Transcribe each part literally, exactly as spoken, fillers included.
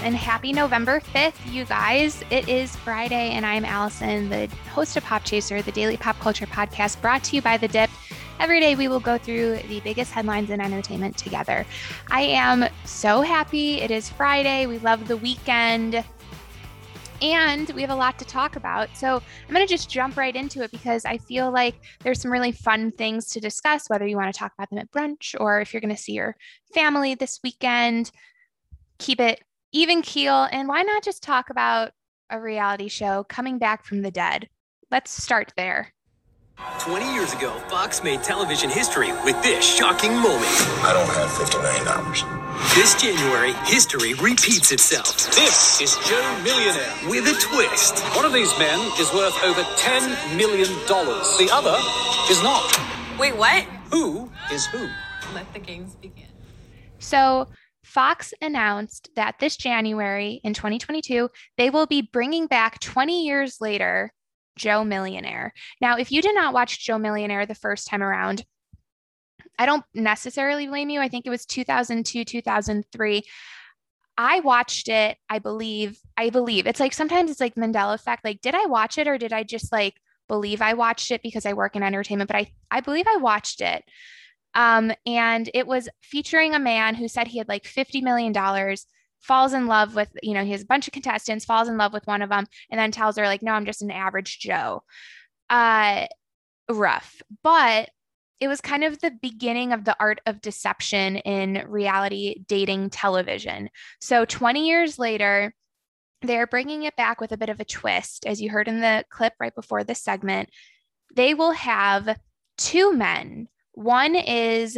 and happy November fifth, you guys. It is Friday, and I'm Allison, the host of Pop Chaser, the daily pop culture podcast brought to you by The Dip. Every day, we will go through the biggest headlines in entertainment together. I am so happy. It is Friday. We love the weekend, and we have a lot to talk about. So I'm going to just jump right into it because I feel like there's some really fun things to discuss, whether you want to talk about them at brunch or if you're going to see your family this weekend. Keep it even keel, and why not just talk about a reality show coming back from the dead? Let's start there. twenty years ago, Fox made television history with this shocking moment. I don't have fifty million dollars. This January, history repeats itself. This is Joe Millionaire. With a twist. One of these men is worth over ten million dollars. The other is not. Wait, what? Who is who? Let the games begin. So Fox announced that this January in twenty twenty-two, they will be bringing back twenty years later, Joe Millionaire. Now, if you did not watch Joe Millionaire the first time around, I don't necessarily blame you. I think it was two thousand two, two thousand three. I watched it, I believe, I believe. It's like sometimes it's like Mandela effect. Like, did I watch it or did I just like believe I watched it because I work in entertainment? But I, I believe I watched it. Um, and it was featuring a man who said he had like fifty million dollars, falls in love with, you know, he has a bunch of contestants, falls in love with one of them, and then tells her like, no, I'm just an average Joe. Uh, rough. But it was kind of the beginning of the art of deception in reality dating television. So twenty years later, they're bringing it back with a bit of a twist. As you heard in the clip right before this segment, they will have two men. One is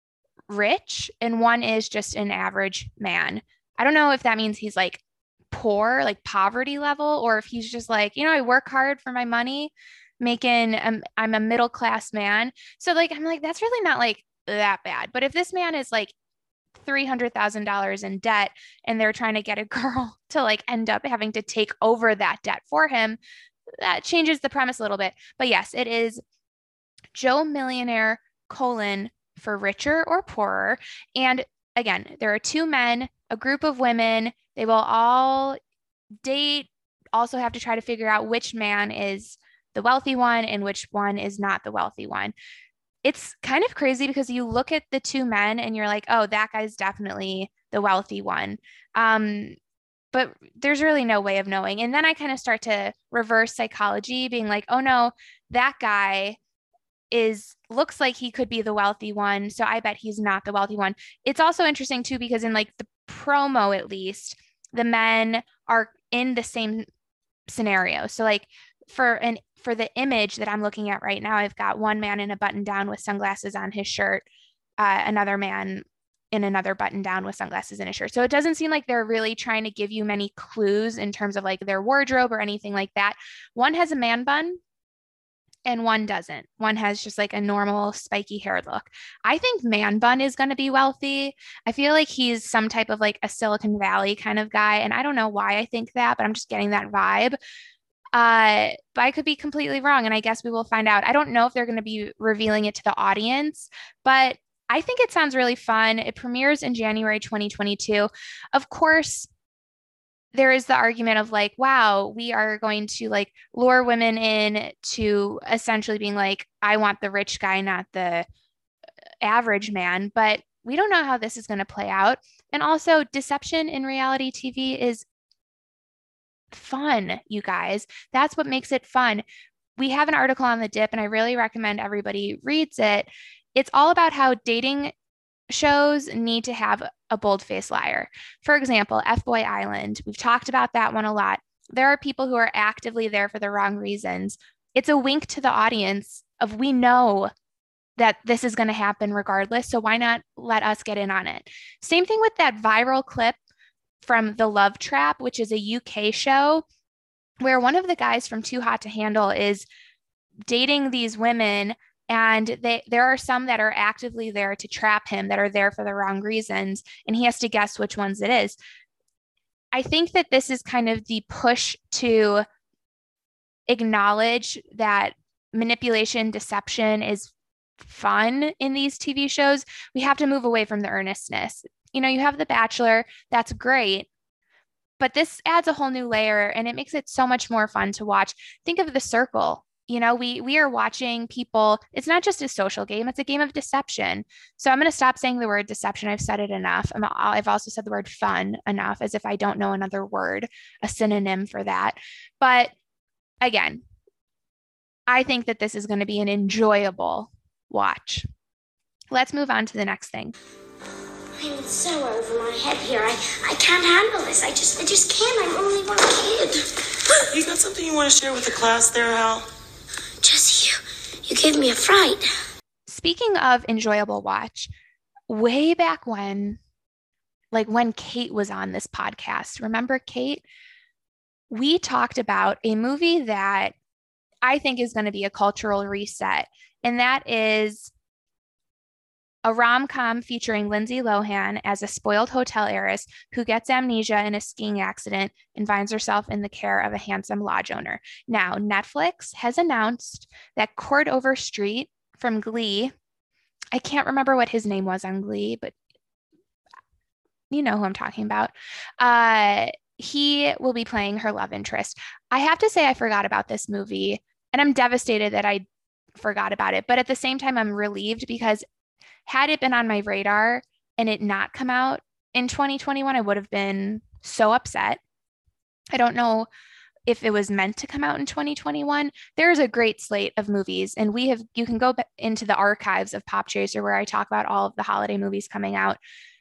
rich and one is just an average man. I don't know if that means he's like poor, like poverty level, or if he's just like, you know, I work hard for my money, making, um, I'm a middle class man. So like, I'm like, that's really not like that bad. But if this man is like three hundred thousand dollars in debt and they're trying to get a girl to like end up having to take over that debt for him, that changes the premise a little bit. But yes, it is Joe Millionaire colon for richer or poorer. And again, there are two men, a group of women. They will all date, also have to try to figure out which man is the wealthy one and which one is not the wealthy one. It's kind of crazy because you look at the two men and you're like, oh, that guy's definitely the wealthy one. Um, but there's really no way of knowing. And then I kind of start to reverse psychology, being like, oh no, that guy is looks like he could be the wealthy one, so I bet he's not the wealthy one. It's also interesting too because in like the promo, at least, the men are in the same scenario. So like for an for the image that I'm looking at right now, I've got one man in a button down with sunglasses on his shirt, uh, another man in another button down with sunglasses in his shirt. So it doesn't seem like they're really trying to give you many clues in terms of like their wardrobe or anything like that. One has a man bun and one doesn't. One has just like a normal spiky hair look. I think Man Bun is going to be wealthy. I feel like he's some type of like a Silicon Valley kind of guy. And I don't know why I think that, but I'm just getting that vibe. Uh, but I could be completely wrong. And I guess we will find out. I don't know if they're going to be revealing it to the audience, but I think it sounds really fun. It premieres in January twenty twenty-two. Of course, there is the argument of like, wow, we are going to like lure women in to essentially being like, I want the rich guy, not the average man. But we don't know how this is going to play out. And also, deception in reality T V is fun, you guys. That's what makes it fun. We have an article on The Dip, and I really recommend everybody reads it. It's all about how dating shows need to have a bold-faced liar. For example, F-Boy Island. We've talked about that one a lot. There are people who are actively there for the wrong reasons. It's a wink to the audience of we know that this is going to happen regardless, so why not let us get in on it? Same thing with that viral clip from The Love Trap, which is a U K show where one of the guys from Too Hot to Handle is dating these women. And they, there are some that are actively there to trap him, that are there for the wrong reasons, and he has to guess which ones it is. I think that this is kind of the push to acknowledge that manipulation, deception is fun in these T V shows. We have to move away from the earnestness. You know, you have The Bachelor, that's great, but this adds a whole new layer and it makes it so much more fun to watch. Think of The Circle. You know, we we are watching people. It's not just a social game, it's a game of deception. So I'm going to stop saying the word deception. I've said it enough. I'm, I've also said the word fun enough, as if I don't know another word, a synonym for that. But again, I think that this is going to be an enjoyable watch. Let's move on to the next thing. I'm so over my head here. I, I can't handle this. I just I just can't. I'm only one kid. You got something you want to share with the class there, Hal? Just you. You gave me a fright. Speaking of enjoyable watch, way back when, like when Kate was on this podcast, remember Kate? We talked about a movie that I think is going to be a cultural reset, and that is a rom-com featuring Lindsay Lohan as a spoiled hotel heiress who gets amnesia in a skiing accident and finds herself in the care of a handsome lodge owner. Now, Netflix has announced that Cord Overstreet from Glee, I can't remember what his name was on Glee, but you know who I'm talking about. Uh, he will be playing her love interest. I have to say I forgot about this movie, and I'm devastated that I forgot about it. But at the same time, I'm relieved because had it been on my radar and it not come out in twenty twenty-one, I would have been so upset. I don't know if it was meant to come out in twenty twenty-one. There's a great slate of movies, and we have, you can go into the archives of Pop Chaser where I talk about all of the holiday movies coming out.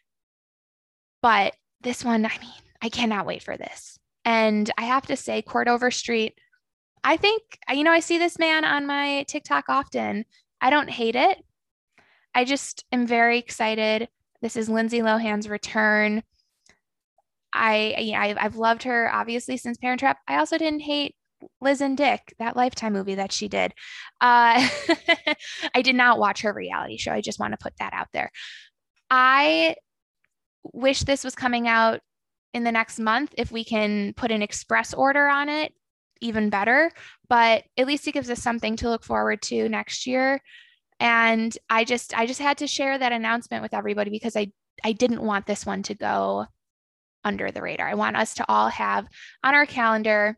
But this one, I mean, I cannot wait for this. And I have to say, Cord Overstreet, I think, you know, I see this man on my TikTok often. I don't hate it. I just am very excited. This is Lindsay Lohan's return. I, yeah, I, I've loved her, obviously, since Parent Trap. I also didn't hate Liz and Dick, that Lifetime movie that she did. Uh, I did not watch her reality show. I just want to put that out there. I wish this was coming out in the next month. If we can put an express order on it, even better. But at least it gives us something to look forward to next year. And I just, I just had to share that announcement with everybody because I, I didn't want this one to go under the radar. I want us to all have on our calendar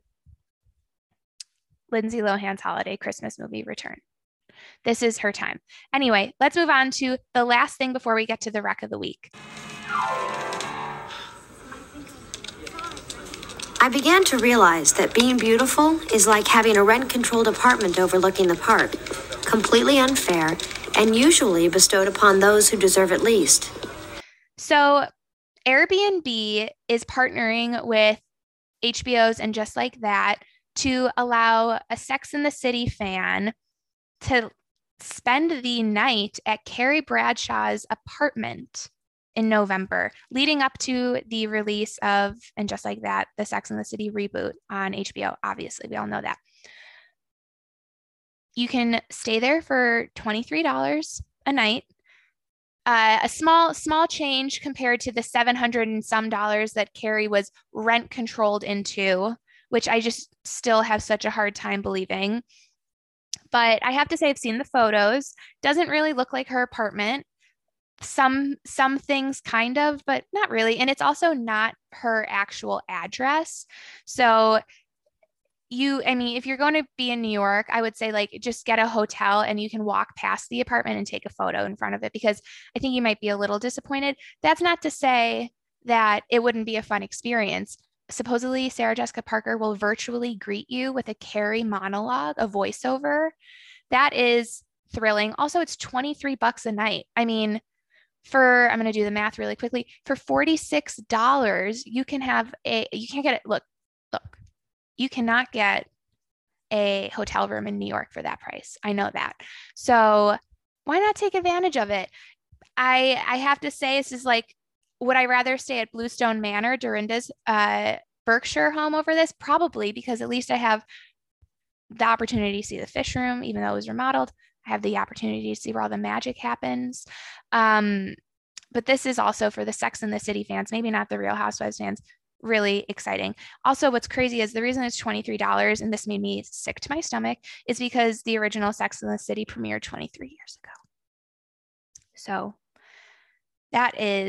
Lindsay Lohan's holiday Christmas movie return. This is her time. Anyway, let's move on to the last thing before we get to the wreck of the week. I began to realize that being beautiful is like having a rent-controlled apartment overlooking the park. Completely unfair, and usually bestowed upon those who deserve it least. So Airbnb is partnering with H B O's And Just Like That to allow a Sex and the City fan to spend the night at Carrie Bradshaw's apartment in November, leading up to the release of And Just Like That, the Sex and the City reboot on H B O. Obviously, we all know that. You can stay there for twenty-three dollars a night, uh, a small, small change compared to the seven hundred and some dollars that Carrie was rent controlled into, which I just still have such a hard time believing. But I have to say, I've seen the photos. Doesn't really look like her apartment. Some, some things kind of, but not really. And it's also not her actual address. So you, I mean, if you're going to be in New York, I would say like just get a hotel and you can walk past the apartment and take a photo in front of it, because I think you might be a little disappointed. That's not to say that it wouldn't be a fun experience. Supposedly, Sarah Jessica Parker will virtually greet you with a Carrie monologue, a voiceover. That is thrilling. Also, it's twenty-three bucks a night. I mean, for, I'm going to do the math really quickly. For forty-six dollars, you can have a, you can't get it. Look, look. You cannot get a hotel room in New York for that price. I know that. So why not take advantage of it? I I have to say, this is like, would I rather stay at Bluestone Manor, Dorinda's uh, Berkshire home over this? Probably, because at least I have the opportunity to see the fish room, even though it was remodeled. I have the opportunity to see where all the magic happens. Um, but this is also for the Sex and the City fans, maybe not the Real Housewives fans. Really exciting. Also, what's crazy is the reason it's twenty-three dollars, and this made me sick to my stomach, is because the original Sex and the City premiered twenty-three years ago. So that is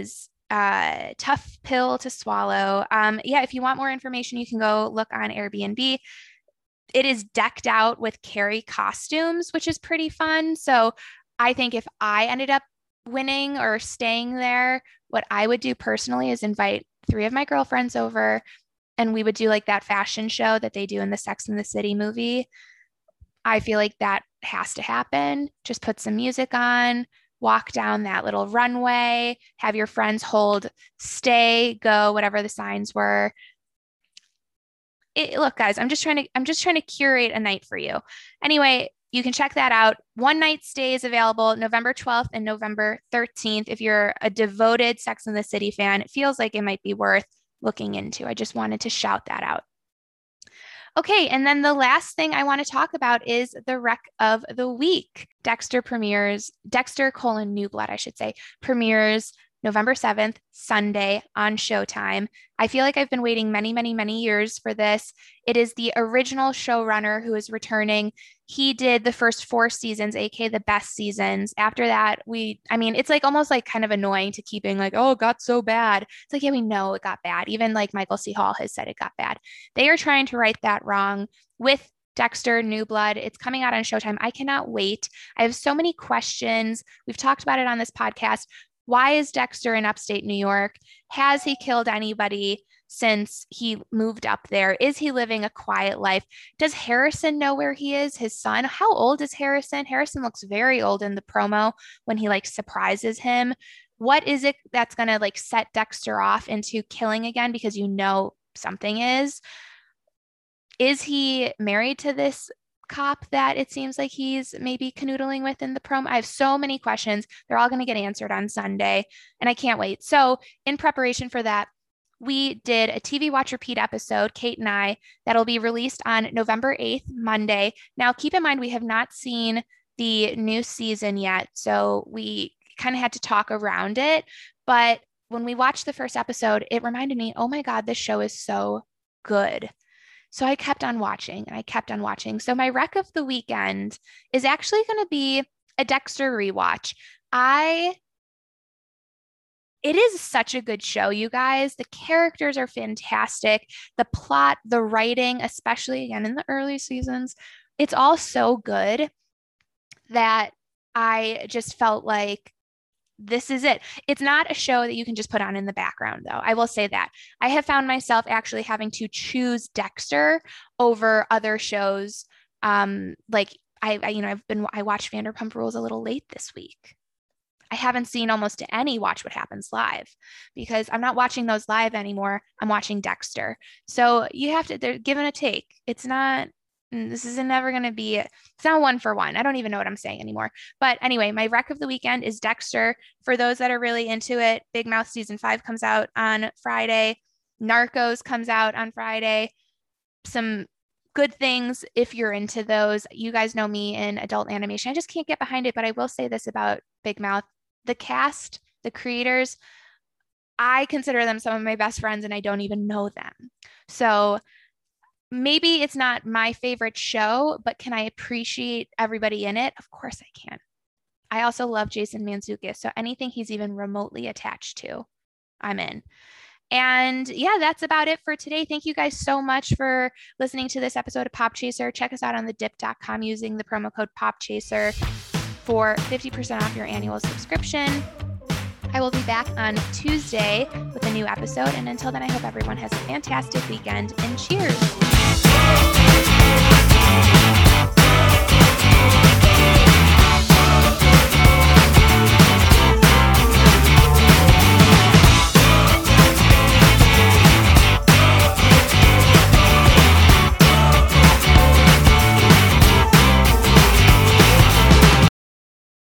uh, tough pill to swallow. Um, yeah, if you want more information, you can go look on Airbnb. It is decked out with Carrie costumes, which is pretty fun. So I think if I ended up winning or staying there, what I would do personally is invite three of my girlfriends over, and we would do like that fashion show that they do in the Sex and the City movie. I feel like that has to happen. Just put some music on, walk down that little runway, have your friends hold stay, go, whatever the signs were. It, look, guys, I'm just trying to, I'm just trying to curate a night for you. Anyway, you can check that out. One night stay is available November twelfth and November thirteenth. If you're a devoted Sex and the City fan, it feels like it might be worth looking into. I just wanted to shout that out. Okay, and then the last thing I want to talk about is the rec of the week. Dexter premieres, Dexter colon New Blood, I should say, premieres November seventh, Sunday on Showtime. I feel like I've been waiting many, many, many years for this. It is the original showrunner who is returning. He did the first four seasons, aka the best seasons. After that, we, I mean, it's like almost like kind of annoying to keep being like, oh, it got so bad. It's like, yeah, we know it got bad. Even like Michael C. Hall has said it got bad. They are trying to right that wrong with Dexter New Blood. It's coming out on Showtime. I cannot wait. I have so many questions. We've talked about it on this podcast. Why is Dexter in upstate New York? Has he killed anybody since he moved up there? Is he living a quiet life? Does Harrison know where he is? His son? How old is Harrison? Harrison looks very old in the promo when he like surprises him. What is it that's going to like set Dexter off into killing again? Because you know something is. Is he married to this cop that it seems like he's maybe canoodling with in the promo? I have so many questions. They're all going to get answered on Sunday, and I can't wait. So in preparation for that, we did a T V Watch Repeat episode, Kate and I, that'll be released on November eighth, Monday. Now, keep in mind, we have not seen the new season yet, so we kind of had to talk around it. But when we watched the first episode, it reminded me, oh my God, this show is so good. So I kept on watching and I kept on watching. So my rec of the weekend is actually going to be a Dexter rewatch. I, it is such a good show, you guys. The characters are fantastic. The plot, the writing, especially again in the early seasons, it's all so good that I just felt like this is it. It's not a show that you can just put on in the background, though. I will say that. I have found myself actually having to choose Dexter over other shows. Um, like I, I, you know, I've been, I watched Vanderpump Rules a little late this week. I haven't seen almost any Watch What Happens Live because I'm not watching those live anymore. I'm watching Dexter. So you have to, they're given a take. It's not, this is never going to be, it's not one for one. I don't even know what I'm saying anymore. But anyway, my rec of the weekend is Dexter. For those that are really into it, Big Mouth season five comes out on Friday. Narcos comes out on Friday. Some good things if you're into those. You guys know me in adult animation. I just can't get behind it, but I will say this about Big Mouth. The cast, the creators, I consider them some of my best friends and I don't even know them. So maybe it's not my favorite show, but can I appreciate everybody in it? Of course I can. I also love Jason Mantzoukas, so anything he's even remotely attached to, I'm in. And yeah, that's about it for today. Thank you guys so much for listening to this episode of Pop Chaser. Check us out on the dip dot com using the promo code POPCHASER for fifty percent off your annual subscription. I will be back on Tuesday with a new episode. And until then, I hope everyone has a fantastic weekend and cheers.